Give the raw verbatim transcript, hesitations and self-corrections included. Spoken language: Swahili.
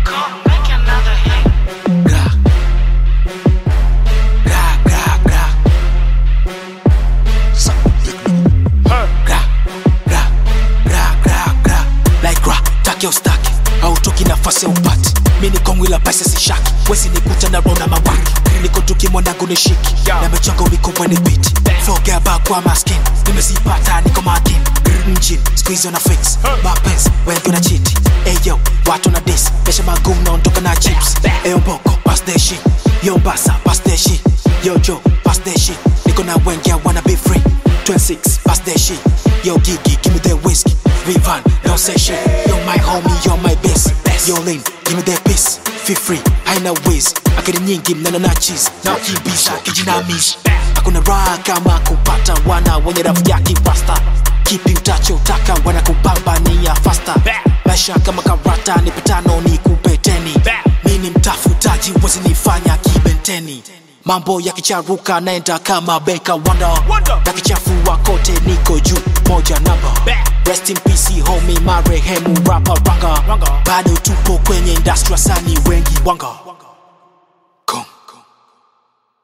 Coco, make another hit. Gra. Gra, gra, gra. Suck dick. Gra, gra, gra, gra, gra. Like gra, take your stack. Hautoki nafasi ya upati. Mini kongwila paisa si shaki. Wezi nikuta na rona mawaki. Niko tuki mwanangu ni shiki. Na mechongo mikupa ni biti. Forget about kwa maskin. Nimezipata niko makin. Mjini, squeeze on a fix. Mapenzi, wengi na cheat. Ayo, watu na diss. Mesha magumu na ondoka na chips. Ayo mboko, pass that shit. Yo mbasa, pass that shit. Yo Joe, pass that shit. Niko na wengi, I wanna be free. twenty-six, pass that shit. Yo Gigi, give me that whiskey. Vivan, don't say shit. Yo my homie, you're my best. Yo Lin, give me that piece. Feel free, haina whiz. Akili nyingi mnana na cheese. Na ukibisha, kijinamish. Hakuna raha kama kupata wana wenye rafu yaki rasta. Kipi utachotaka wana kupambania faster. Maisha kama karata ni petano ni kupeteni. Mini mtafutaji wezi nifanya kibenteni. Mambo ya kicharuka naenda kama Benka Wanda. Na kichafua kote niko juu moja namba. Rest in peace homie marehemu rapper Ranga. Bado tupo kwenye industry sani wengi wanga.